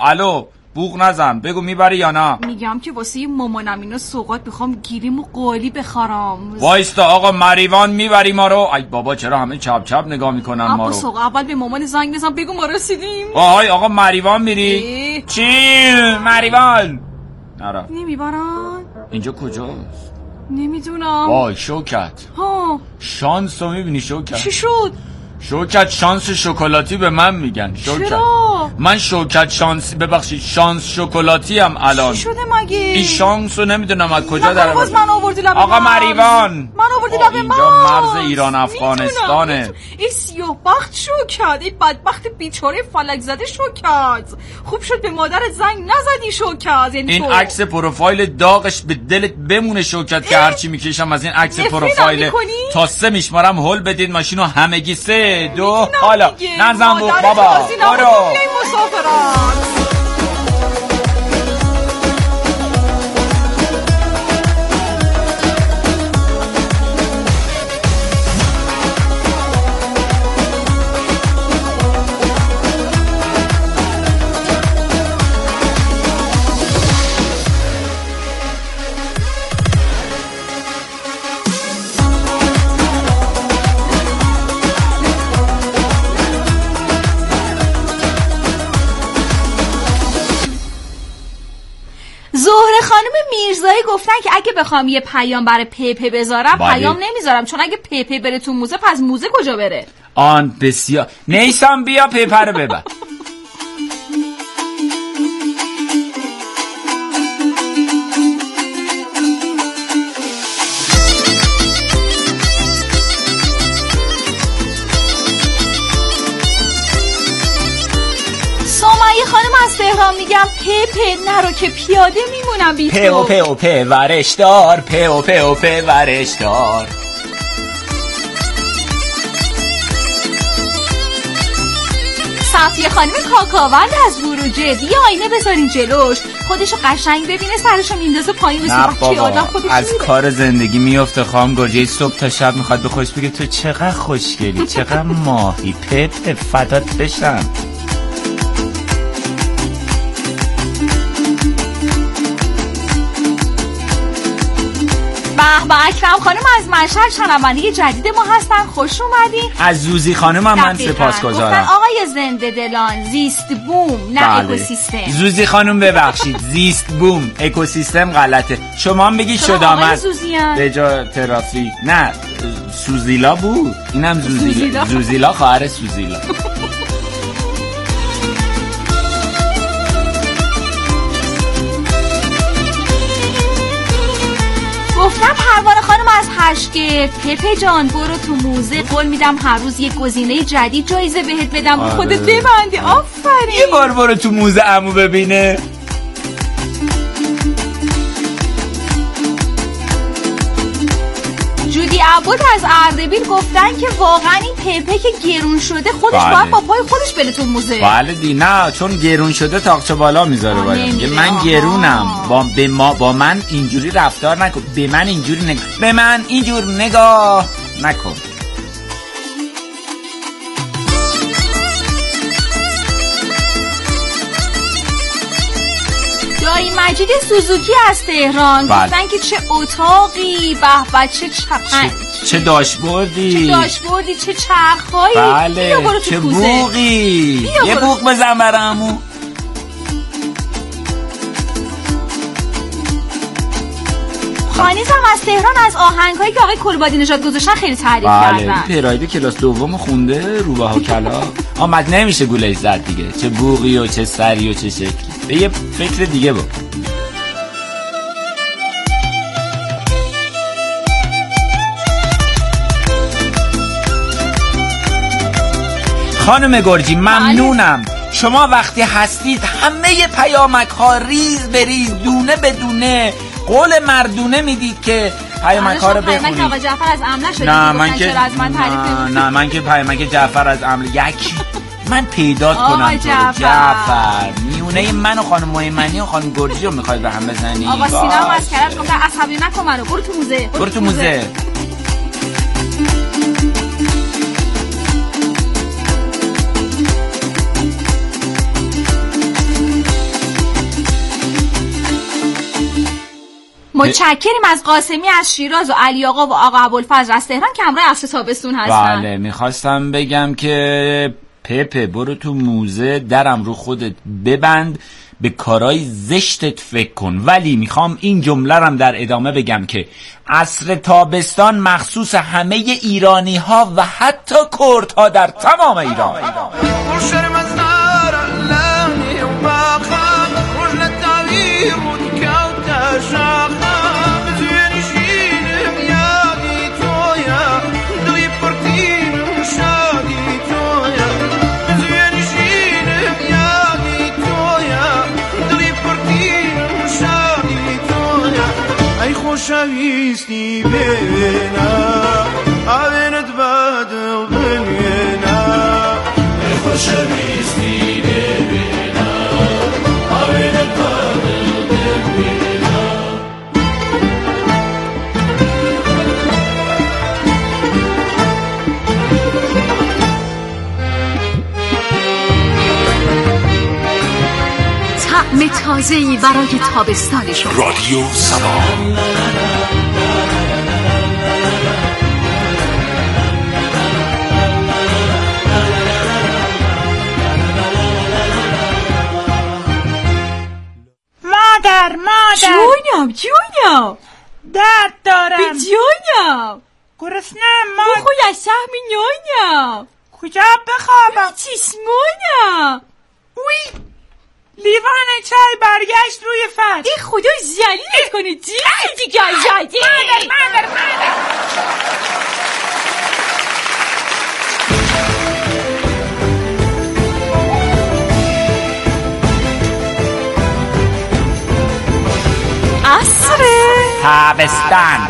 الو بوق نزن، بگو میبری یا نه؟ میگم که واسه مامانم اینو سوغات میخوام گیریم و قالی بخرم. وایستا آقا مریوان میبری ما رو؟ ای بابا چرا همه چپ چپ نگاه میکنن ما رو؟ سوغا اول به مامان زنگ بزن بگو ما رسیدیم. آهای آقا مریوان میری؟ چی؟ مریوان نرا نمیبرن؟ اینجا کجاست؟ نمیدونم. وای شوکت ها شانس رو میبینی شوکت؟ چی شد؟ شوکت شانس شکلاتی به من میگن. شوکت چرا؟ من شوکت شانسی ببخشید شانس شکلاتی هم الان. چی شده مگه؟ این شانس رو نمیدونم از کجا در باز من آوردی لب آقا مریوان من آوردی لب اینجا مرز ایران افغانستانه. این سیاه بخت شوکت، این بدبخت بیچاره فلک زده شوکت. خوب شد به مادرت زنگ نزدی شوکت. این عکس پروفایل داغش به دلت بمونه شوکت که هرچی میکشم از این عکس پروفایل تا 3 میشمارم هول بدید ماشینو همگی 3 2 حالا نزن بوق بابا برو. زهره خانم میرزایی گفتن که اگه بخوام یه پیام برای پیپه بذارم پیام نمیذارم، چون اگه پیپه بره تو موزه پس موزه کجا بره؟ آن بسیار نیسان بیا پیپه رو ببر. خانم از تهران میگم پیپه نرو که پیاده میمونم بی تو. پیو ورشدار پیو ورشدار. صفیه خانم کاکاوند از بروجه بیا آینه بذارین جلوش خودشو قشنگ ببینه سرشو میندازه پایین مثل که آدم خودش از کار زندگی میفته. خواهم گرجه صبح تا شب میخواد به خوش بگه تو چقدر خوشگلی چقدر ماهی. پیپه فدات بشم. به اکرم خانم از مشهد شنونده جدید ما هستن، خوش اومدین. از زوزی خانم هم من سپاسگزارم. آقای زنده دلان زیست بوم نه اکوسیستم. زوزی خانم ببخشید زیست بوم اکوسیستم غلطه. شما هم بگی شد آمد به جا ترافیک. نه سوزیلا بود اینم زوزیلا. زوزیلا خواهر سوزیلا. گفتم پروانه خانم از هشگرد پیپه جان برو تو موزه، قول میدم هر روز یک گزینه جدید جایزه بهت بدم. خودت ببندی. آفرین. یه بار برو تو موزه عمو ببینه. جودی عبود از اردبیل گفتن که واقعا این پیپه که گرون شده خودش باید با پای خودش بره تو موزه. بله دی نه چون گرون شده تاقچه بالا میذاره باید. من گرونم با من اینجوری رفتار نکن. به من اینجور نگاه نکن. دایی مجید سوزوکی از تهران گفتن که چه اتاقی به چه چه داشبوردی چه چرخهایی. بله چه بوقی. یه بوق بزن برامو. خانیز هم از تهران از آهنگایی که آقای کلبادی نژاد گذاشتن خیلی تعریف کردن. پراید کلاس دوم خونده روبه ها کلا. آمد نمیشه گولش زد دیگه. چه بوقی و چه سری و چه شکلی. به یه فکر دیگه با. خانم گرجی ممنونم. شما وقتی هستید همه پیامک ها ریز بریز دونه بدونه قول مردونه میدید که پیامک ها رو بخونید. آقا جعفر از عمله شده. نه من که پیامک جعفر از عمله یکی من پیدا کنم. جعفر میونه من و خانم مهمنی و خانم گرجی رو میخواید به هم بزنید. آقا سینا هم از کرج گفت عصبی نکن منو. برو تو موزه. متشکریم از قاسمی از شیراز و علی آقا و آقا ابوالفضل از تهران که همراه عصر تابستون هستن. بله میخواستم بگم که پپه برو تو موزه، درم رو خودت ببند، به کارهای زشتت فکر کن. ولی میخوام این جمله رم در ادامه بگم که عصر تابستان مخصوص همه ایرانی ها و حتی کرد ها در تمام ایران. شویستی ببینم آوینت بدل ببینم خوش شویستی ببینم آوینت بدل ببینم. طعم تازه‌ای برای تابستان شما. رادیو سلام. مادر جونم درد دارم جونم گرسنه‌ام بخوی از سهم نونم کجا بخوابم چشمونم اوی لیوان چای برگشت روی فرش. ای خدا ذلیلت کنه دیگه زدی. مادر عصر تابستان.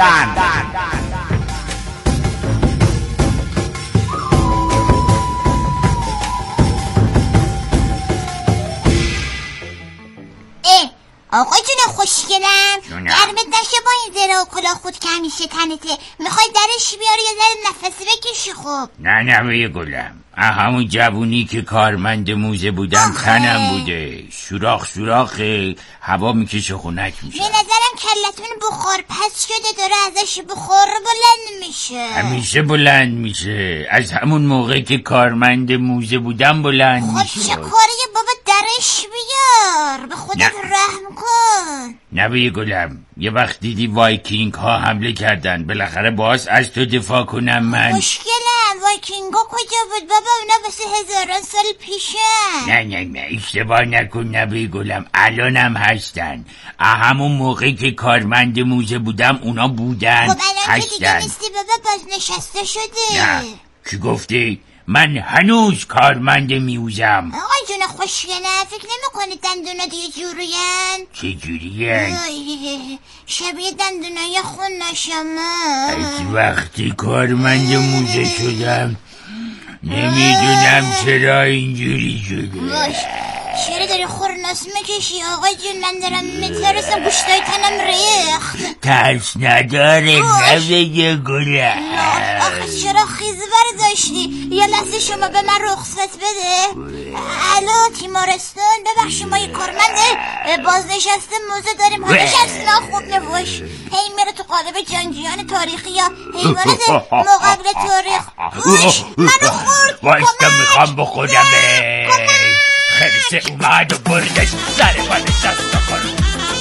آقا جون خوشگلم گرمت نشه با این زره و کلاه خود که همیشه تنته. میخوای درش بیاری یا در نفسی بکشی؟ خوب نه گلم، همون جوونی که کارمند موزه بودم تنم بوده، سوراخه هوا میکشه خنک میشه. به نظرم کلتون بخار پس شده، داره ازش بخار بلند میشه. همیشه بلند میشه، از همون موقع که کارمند موزه بودم بلند میشه. خب چه کاریه بابا، درش بیار، به خودت رحم کن. نه گلم، یه وقت دیدی وایکینگ ها حمله کردن، بالاخره باز از تو دفاع کنم من. مشکلم وایکینگ ها کجا بود بابا؟ اونا واسه هزاران سال پیشن. نه اشتباه نکن نبی گلم، الانم هستن. همون موقعی که کارمند موزه بودم اونا بودن. خب الان که دیگه نیستی بابا، باز نشسته شده. نه کی گفته؟ من هنوز کارمند میوزم. آقای جون خوشگله، فکر نمی‌کنی دندونات یه جورین؟ چه جورین؟ شبیه دندونای خون نشما. از وقتی کارمند موزه شدم نمیدونم چرا اینجوری شده. چرا داری خورناس میکشی آقای جون؟ من دارم میترسم گوشتای تنم ریخت. ترس نداره نبیه گله. آخه چرا خیزه برداشتی؟ یه لحظه شما به من رخصت بده. الو تیمارستان، ببخشی ما یه کارمند بازنشسته موزه داریم، حالش اصلا خوب نباش. هی میره تو قالب جنگیان تاریخی یا حیوانات مقابل تاریخ. منو خورد. واستا میخوام بخودم. خرسه اومد و بردش سر پانش دست خورد.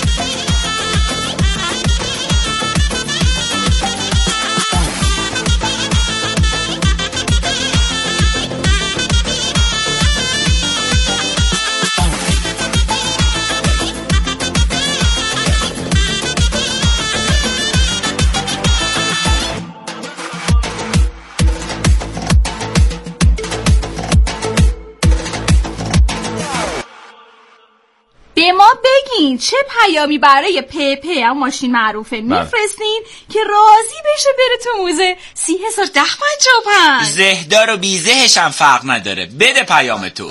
به ما بگین چه پیامی برای پپه هم ماشین معروفه میفرستین که راضی بشه بره تو موزه 30,1055. زهدار و بیزهش هم فرق نداره، بده پیام تو.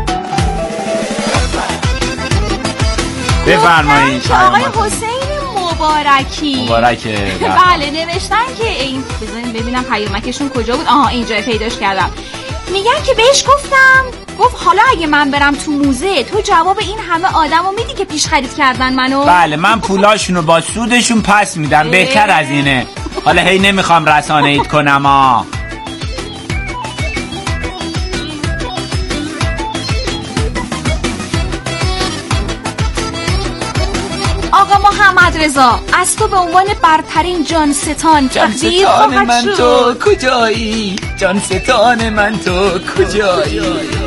بفرمایید. آقای حسین مبارکی. مبارکه. بله نوشتن که این بذارین ببینم پیامکشون کجا بود. آها اینجا پیداش کردم. میگن که بهش گفت حالا اگه من برم تو موزه تو جواب این همه آدمو میدی که پیش خرید کردن منو؟ بله من پولاشونو با سودشون پس میدم. بهتر از اینه. حالا هی نمیخوام رسانه ایت کنم آقا محمد رضا از تو به عنوان برترین جان ستان تقدیر خواهد شد. تو کجایی؟ جان ستان من تو کجایی؟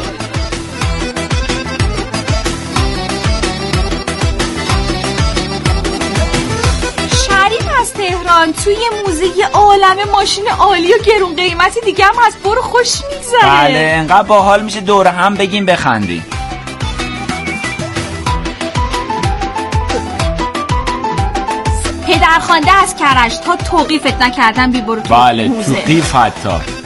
شریف از تهران توی موزه یه عالم ماشین عالی و گرون قیمتی دیگه هم از برو خوش میگذره. بله انقدر باحال میشه دور هم بگیم بخندیم. پدرخوانده از کرج تا توقیفت نکردن بی برو تو بله موزه. تو قیف حتی.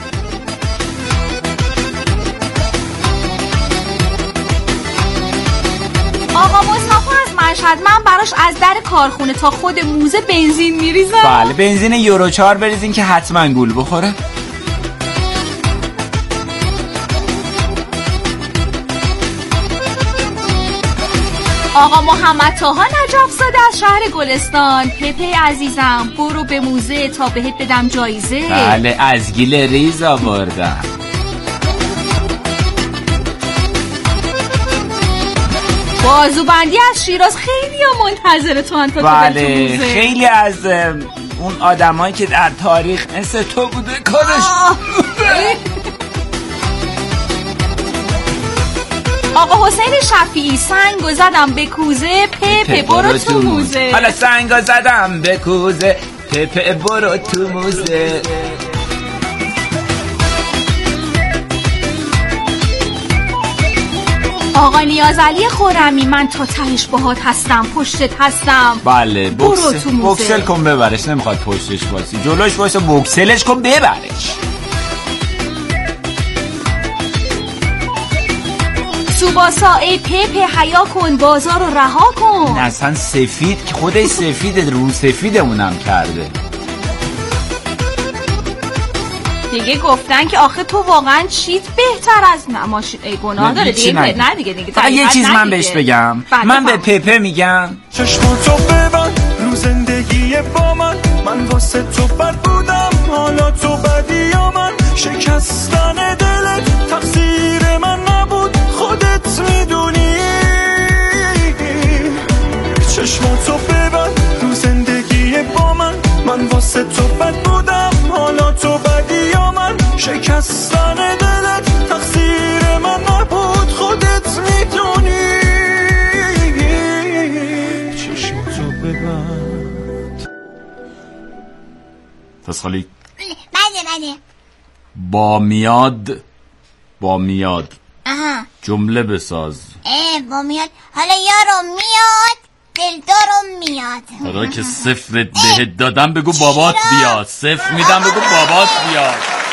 آقا مصطفی از مشهد من براش از در کارخونه تا خود موزه بنزین میریزم. بله بنزین یورو 4 بریزین که حتما گول بخوره. آقا محمد طاها نجف زاده از شهر گلستان. پپه عزیزم برو به موزه تا بهت بدم جایزه. بله از گیل ریز آوردم. بازوبندی از شیراز خیلی منتظر تو انتا. بله خیلی از اون آدمایی که در تاریخ مثل تو بوده کارش. آقا حسین شفیعی سنگو زدم به کوزه پپه برو تو موزه. حالا سنگو زدم به کوزه پپه برو تو موزه. آقا نیازعلی خرمی من تا تهش باهات هستم پشتت هستم. بله برو تو موزه. بوکسل کن ببرش. نمیخواد پشتش باسی جلوش باشه بوکسلش کن ببرش. سوباسا ای پپه حیا کن بازار رو رها کن. اصلا سفید که خودش سفیده رو سفیدمونم کرده. دیگه گفتن که آخه تو واقعا چیت بهتر از ماشین. ای گناه داره دیگه. نه دیگه یه چیز من بهش بگم. من به پپه میگم چشماتو ببند رو زندگی با من واسه تو بد بودم حالا تو بدی یا من شکستن دلت تقصیر من نبود خودت میدونی. چشماتو ببند رو زندگی با من واسه تو بد بودم حالا تو بدی یا من شکستن دلت تقصیر من نبود خودت میدونی. چشماتو ببند. تسخالی بله با میاد آها جمله بساز. با میاد حالا یارو میاد دلدارم میاد. حالا که صفرت بهت دادم بگو بابات بیاد. صفر میدم بگو بابات بیاد.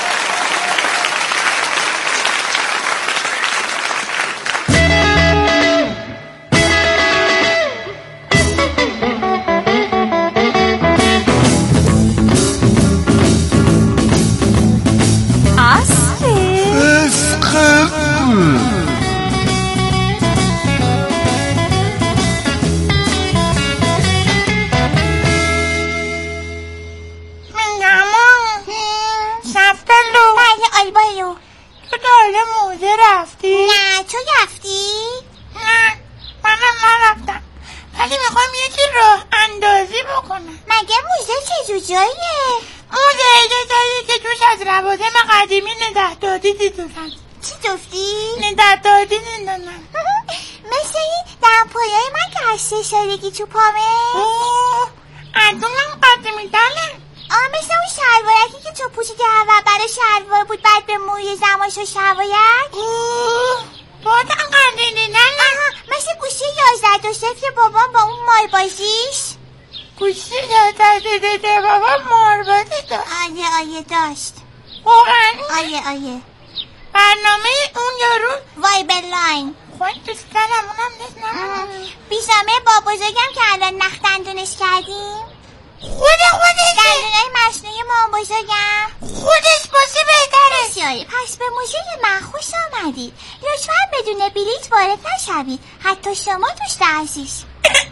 تو پامه از اونم قدیمی داره. مثل اون شلوارکی که تو پوشیدی اول برای شلوار بود بعد به موی زماشو شوایک. بادم قدیمی داره. مثل گوشی 11 بابام با اون مار بازیش. گوشی 11 بابام مار بازی داشت. آیه داشت واقعا. آیه برنامه اون یارو وایبر لاین خواهی دوست دارم اونم نیست. بیشم برنامه با بزرگم که الان نخ دندونش کردیم؟ خودش دندونای مصنوعی ما بزرگم خودش باشه بهتره. بسیاری، پس به موزه من خوش آمدید. لطفاً بدون بلیط وارد نشوید، حتی شما دوست عزیز.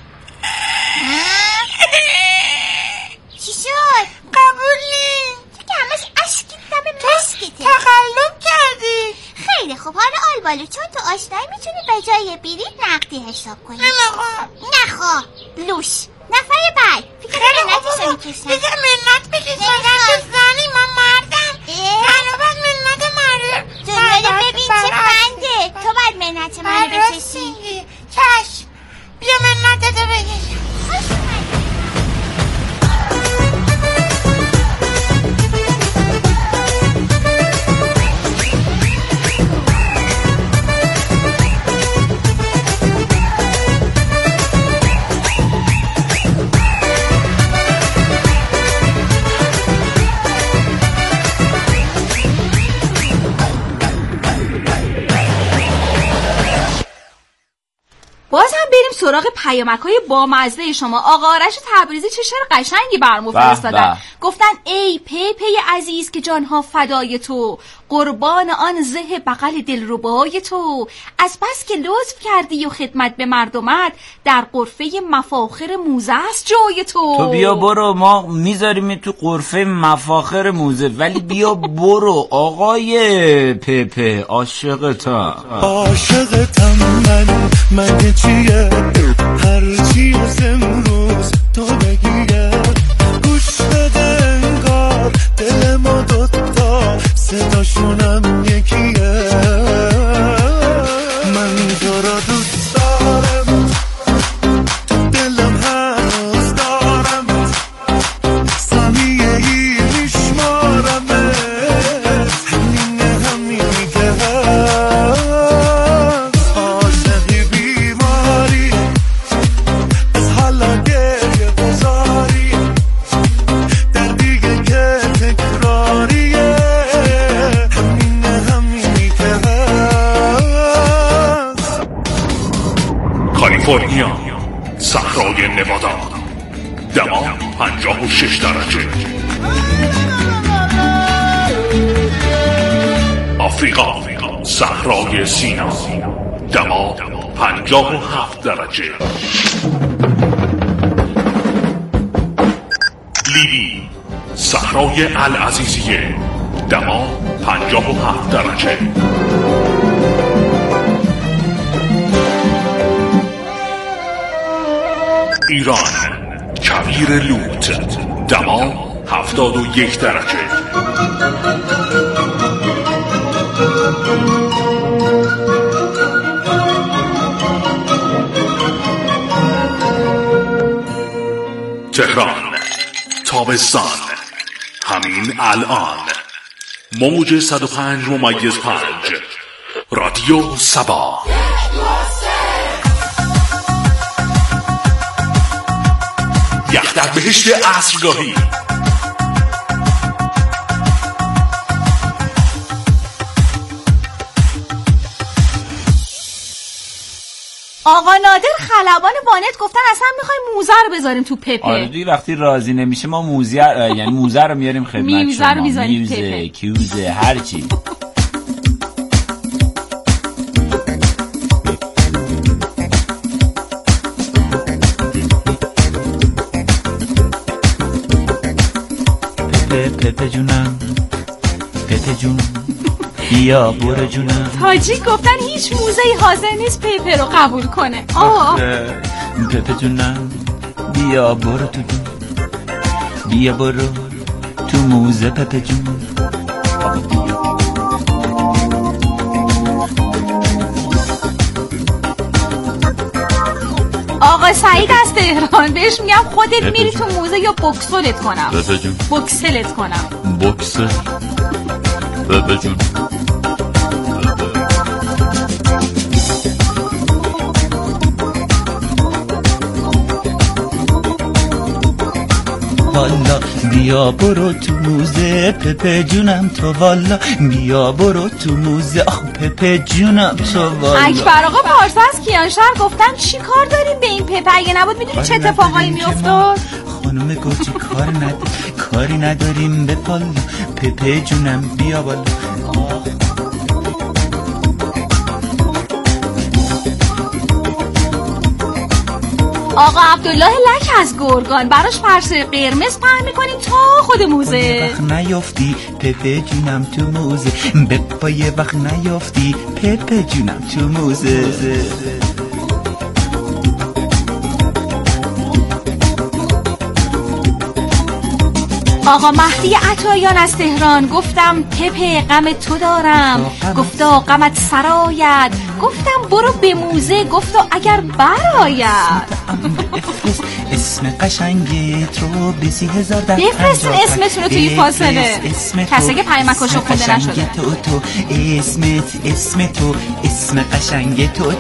چی شد؟ قبول نیست. تو که همش اشکی دم مسکته. تقلب کردی. خیلی خوب، حالا آلبالو چون تو آشنایی میتونی به جای بلیط نقدی حساب کنی. نخوا لوس. نفر بعد فکر منتشو میکشم. دیگه منت بکشم تو زنی، من مردم. منو باید منت مرد. دنیا رو ببین چه خنده. تو باید منت منو بکشی. چشم، بیا منتتو بکشم. خوش اومدی. باز هم بریم سراغ پیامک‌های بامزه شما. آقا آرش تبریزی چه شعر قشنگی برامون فرستادن. گفتن ای پیپی عزیز که جانها فدای تو، قربان آن زه بغل دلربای تو، از بس که لطف کردی و خدمت به مردمت، در قرفه مفاخر موزه است جای تو بیا برو، ما میذاریم تو قرفه مفاخر موزه، ولی بیا برو آقای پیپی. عاشقتم من چیه هرچی از امروز تو بگیه، گوش بده انگار دل ما دوتا صداشونم یکیه. من تو را دوست دارم، تو دلم هنوز دارم، سمیه ای میشمارمه، همینه که کالیفرنیا، صحرای نوادا، دما 56 درجه. آفریقا، صحرای سینا، دما 57 درجه. لیبی، صحرای العزیزیه، دما 57 درجه. ایران، کویر لوت، دما 71 درجه. تهران، تابستان، همین الان، موج 105.5 رادیو سبا. یخ در بهشت عصرگاهی. آقا نادر خلبان وانت گفتن اصلا میخوایم موزه رو بذاریم تو پپه. آره دیگه، وقتی راضی نمیشه ما یعنی موزه رو میاریم خدمت شما. میوزه رو میذاریم میوزه، کیوزه، هر چی. پپه جونم، پپه جون، بیا برو جونم. تاجی گفتن هیچ موزه‌ای حاضر نیست پیپه رو قبول کنه. پپه جونم، بیا برو تو جون، بیا برو تو موزه پپه جون. آقا سعید از تهران، بهش میگم خودت میری تو موزه یا بکسلت کنم. پپه جون، بکسلت کنم. بکسل پپه جون. والا بیا برو تو موزه پپه جونم تو والا بیا برو تو موزه آخ پپه جونم تو والا. اکبر آقا پارسا از کیانشهر گفتم چی کار داریم به این پپه؟ اگه نبود میدونی چه اتفاقایی میافتاد؟ خانم گوچی کاری نداریم به والا پپه جونم بیا والا. آقا عبدالله لک از گرگان براش پرسه قرمز پهن میکنیم تا خود موزه. یه وقت نیافتی پپه جونم تو موزه بپا یه وقت نیافتی پپه جونم تو موزه. آقا مهدی عطایان از تهران گفتم پپه غم تو دارم گفتا غمت سرایت گفتم برو به موزه گفتا اگر برآید. اسم قشنگت رو به 30,000 بفرستین اسمتون رو توی فاصله کسی که پیامکشو خونده نشده. تو اسم تو اسم قشنگ تو.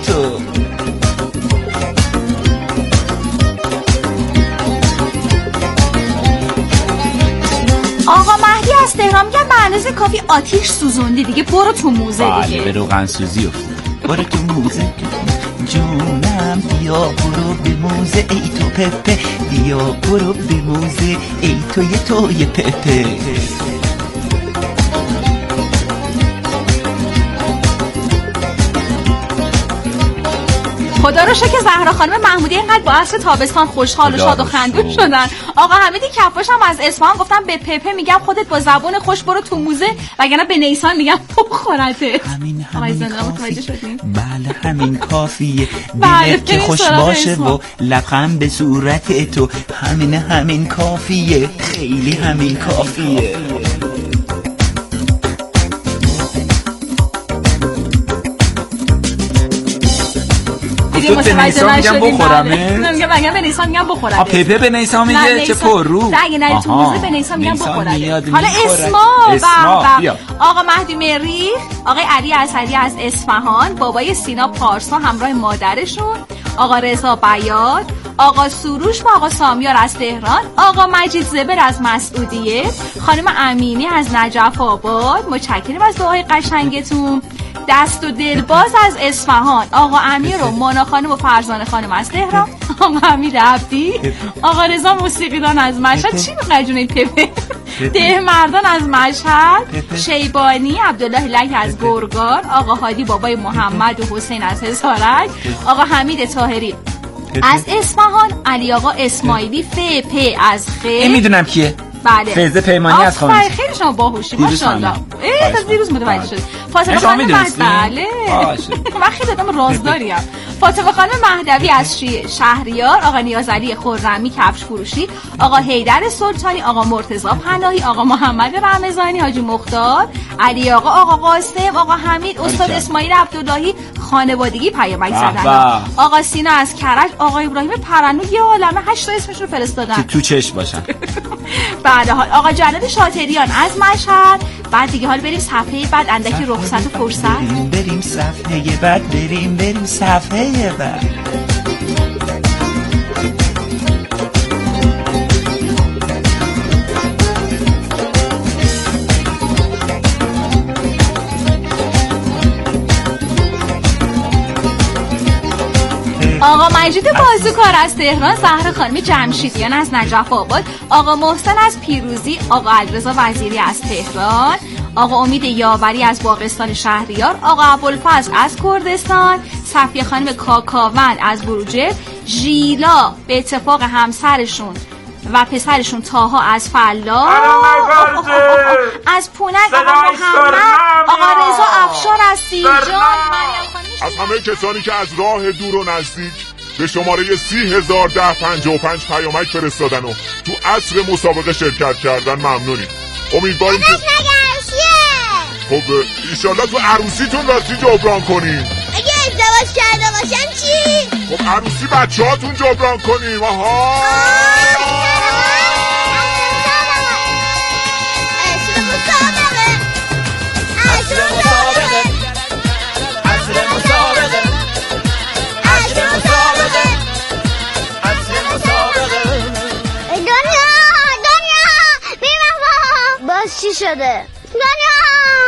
آقا مهدی از تهران میگن به اندازه کافی آتیش سوزوندی دیگه برو تو موزه دیگه. بله به روغن سوزی افتاد. برو تو موزه جونم بیا برو به موزه ای تو پپه بیا برو به موزه ای توی پپه. خدا رو شکر زهرا خانم محمودی اینقدر با عصر تابستان خوشحال و شاد و خندون شدن. آقا حمیدی کفاش هم از اصفهان گفتم به پپه میگم خودت با زبون خوش برو تو موزه وگرنه به نیسان میگم بخورته. همین کافیه. بله همین کافیه دلت که خوش باشه و لبخند به صورت تو همین کافیه خیلی همین کافیه. به نیسان میگم بخورمه؟ میگم به نیسان میگم بخورمه. پپه به نیسان میگه چه پر رو. اگه نری تو موزه به نیسان میگم بخورمه. حالا اسما آقا مهدی مریخ، آقای علی اسدی از اصفهان، بابای سینا پارسا همراه مادرشون، آقا رضا بیات، آقا سروش و آقا سامیار از تهران، آقا مجید زبر از مسعودیه، خانم امینی از نجف آباد. متشکرم از دعای قشنگتون. دست و دلباز از اصفهان، آقا امیر و مانا خانم و فرزانه خانم از تهران، آقا حمید عبدی، آقا رضا موسیقیدان از مشهد. چی می‌خوای جون پپه؟ ده مردان از مشهد، شیبانی عبدالله لک از گرگان، آقا هادی بابای محمد و حسین از حصارک، آقا حمید طاهری از اصفهان، علی آقا اسماعیلی فپه از خیر. میدونم کیه. بله. فیضه پیمانی از خانم. خیلی شما باهوشی ماشاءالله. تا دیروز متوجه شد. فاطمه خانم بله. من خیلی آدم رازداریم. فاطمه خانم مهدوی از شهریار، آقا نیازعلی خرمی کفش فروشی، آقا حیدر سلطانی، آقا مرتضی پناهی، آقا محمد رمضانی، حاجی مختار، علی آقا قاسم، آقا حمید، استاد اسماعیل عبداللهی خانوادگی پیامک زدن. آقا سینا از کرج، آقا ابراهیم پرنو یه عالمه 8 تا اسمشون فرستادن که تو چشم باشن. بعد حال آقا جلال شاطریان از مشهد. بعد دیگه حال بریم صفحه بعد اندکی رخصت و فرصت. بریم صفحه بعد بریم صفحه بعد. آقا مجید بازوکار از تهران، زهرا خانم جمشیدیان از نجف آباد، آقا محسن از پیروزی، آقا علیرضا وزیری از تهران، آقا امید یاوری از باغستان شهریار، آقا ابوالفضل از کردستان، صفیه خانم کاکاوند از بروجرد، ژیلا به اتفاق همسرشون و پسرشون تاها از فلا، از پونک آقا محمد، آقا رضا افشار از سیرجان، از همه کسانی که از راه دور و نزدیک به شماره 30,1055 پیامک فرستادن و تو عصر مسابقه شرکت کردن ممنونیم. امیدواریم که خب ایشالله تو عروسیتون راستی جبران کنیم. اگه ازدواج کرده باشن چی؟ خب عروسی بچه هاتون جبران کنیم. آها شده. دنیا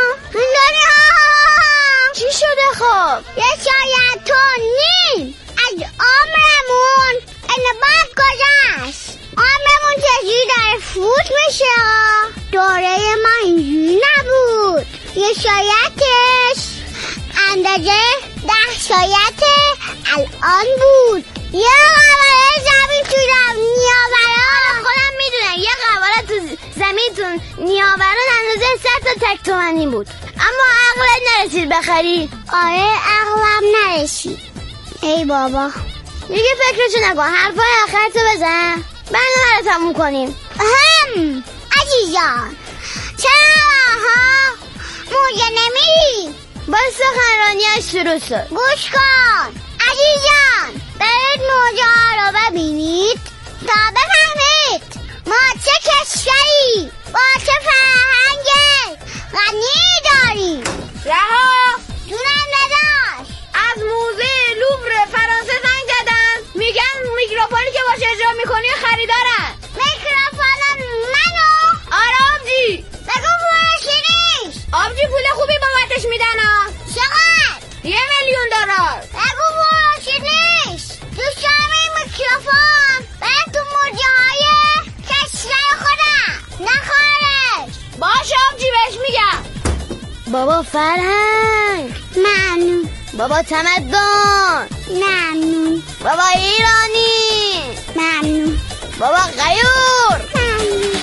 چی شده خب؟ یه شاید تو نیم از عمرمون بعد گذشت. عمرمون چجوری داره فوت میشه. دوره ما اینجوری نبود. یه شایدش اندازه 10 شاید الان بود. یه قواره زمین تو نیاوران خودم میدونم یه قواره تو زمین تو نیاوران اندازه 100 تا تک تومنی بود. اما عقلت نرسید بخری. آره عقلم نرسید. ای بابا دیگه فکرشو نکن. حرفای آخرتو بزن برنامه رو تموم کنیم. عزیزان چرا موزه نمیری؟ با سخنرانی‌اش شروع شد. گوش کن عزیزان، برید موزه ها رو ببینید تا بفهمید ما چه کشوری با چه فرهنگ غنی داریم. رها جونم نداشت. از موزه لوور فرانسه زنگ زدن، میگن میکروفونی که باشه اجرا میکنی خریدارن. میکروفونم منو؟ آره آبجی. بگو پولش نیست. آبجی پول خوبی بابتش میدن ها. چقدر؟ $1,000,000. بگو پولش نیست. دوستان این میکروفون برم تو موزه های کشور خودم نه خارج. باشه آبجی بهش میگم. بابا فرهنگ ممنون. بابا تمدن ممنون. بابا ایرانی ممنون. بابا غیور ممنون.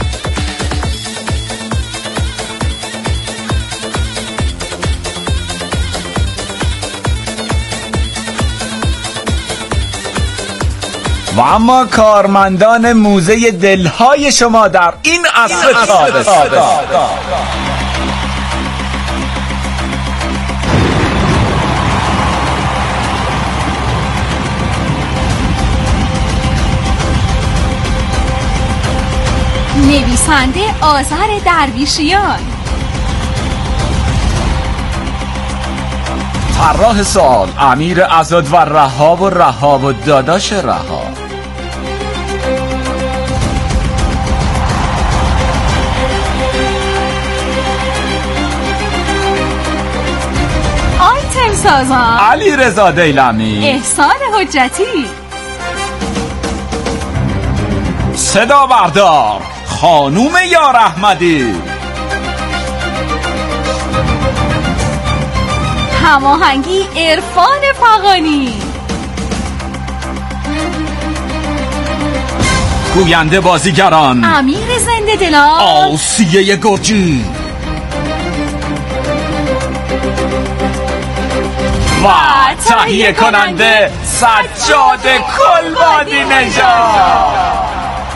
و اما کارمندان موزه دلهای شما در این عصر تابستان، نویسنده آذر درویشیان، طراح سال امیر عزاد و رها و داداش رها، آیتم سازان علی رضا دیلمی، احسان حجتی، صدا بردار خانوم یار احمدی، هماهنگی عرفان فغانی، گوینده بازیگران امیر زنده دلال، آسیه گرجی و تهیه کننده سجاد کلبادی نژاد.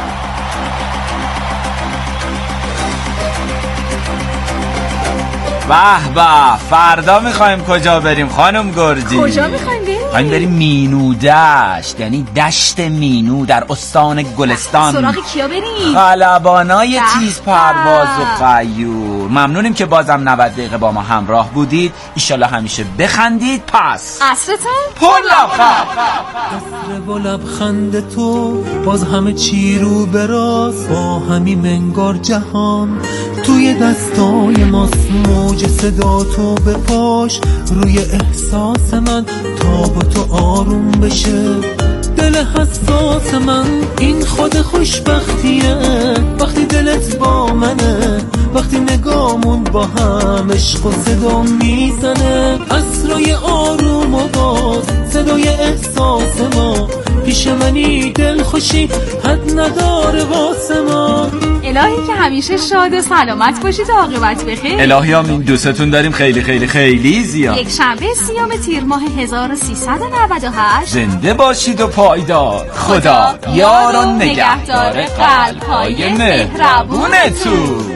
به به، فردا میخوایم کجا بریم خانم گرجی؟ کجا میخوایم بریم؟ بریم مینو دشت، یعنی دشت مینو در استان گلستان. سراغ کیا بریم؟ خلبانای تیز پرواز و غیور. ممنونیم که بازم 90 دقیقه با ما همراه بودید. ایشالله همیشه بخندید. پس عصرتون پر لبخند. عصر و لبخند تو باز همه چی رو براست، با همین منگار جهان توی دستای ماست. موج صدا تو بپاش روی احساس من تا با تو آروم بشه دل حساس من. این خود خوشبختیه وقتی دلت با منه، وقتی نگامون با هم عشق و صدا میزنه. عصرای آروم و باز صدای احساس ما، پیش منی دل خوشی حد نداره واسه ما. الهی که همیشه شاد و سلامت باشید و عاقبت بخیر. الهی آمین. دوستتون داریم خیلی خیلی خیلی زیاد. یک شنبه 30 تیر ماه 1398. زنده باشید و پایدار. خدا یار و نگهدار قلب‌های مهربونتون.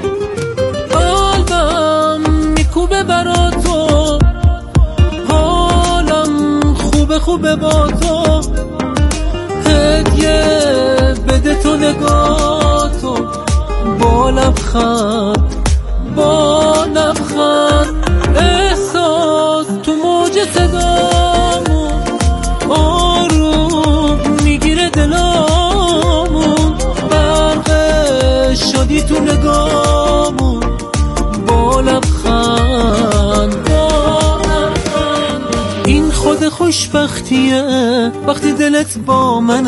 قلبم میکوبه برا تو، حالم خوبه با تو. هدیه بده تو نگاه تو، با لبخند احساس تو موج صدامون آروم میگیره دلامون. برق شادی تو نگامون خوشبختیه وقتی دلت با من